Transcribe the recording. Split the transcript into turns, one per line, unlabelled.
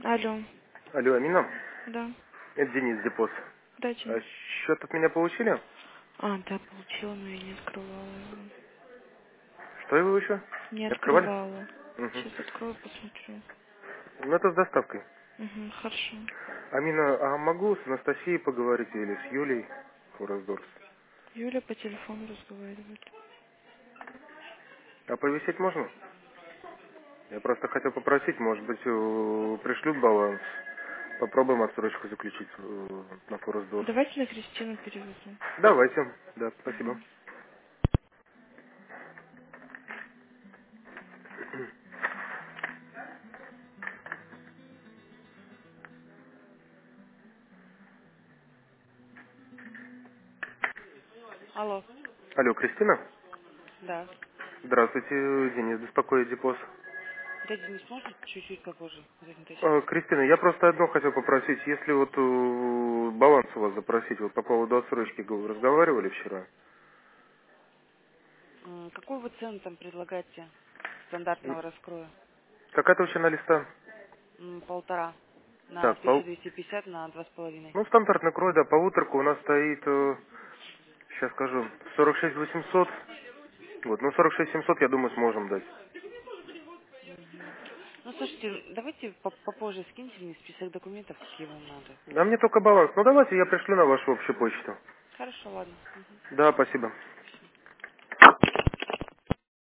Алло.
Алло, Амина?
Да.
Это Денис Депос.
Да, Денис.
Счет от меня получили?
Да, получила, но я не открывала его.
Что его еще?
Не
Не открывали?
открывала.
Угу.
Сейчас открою, посмотрю.
Ну, это с доставкой.
Угу, хорошо.
Амина, а могу с Анастасией поговорить или с Юлей Форсдорс?
Юля по телефону разговаривает.
А повисеть можно? Я просто хотел попросить, может быть, пришлют баланс. Попробуем отсрочку заключить на Форсдорс.
Давайте на Кристину переведу.
Давайте. Да, спасибо.
Угу. Алло.
Алло, Кристина?
Да.
Здравствуйте, Денис беспокоит Депос.
Да, Денис, можно чуть-чуть попозже уточнить?
Кристина, я просто одно хотел попросить. Если вот баланс у вас запросить, вот по поводу отсрочки вы разговаривали вчера?
Какую вы цену там предлагаете стандартного раскроя?
Какая-то вообще на листа?
1,5. На
Так,
1250 на 2,5.
ну, стандартный крой, да, полуторка у нас стоит, сейчас скажу, 46 800. Вот, ну, 46 700, я думаю, сможем дать.
Мгм. Ну, слушайте, давайте попозже скиньте мне список документов, какие вам надо.
А мне только баланс. Ну, давайте я пришлю на вашу общую почту.
Хорошо, ладно. Мгм.
Да, спасибо.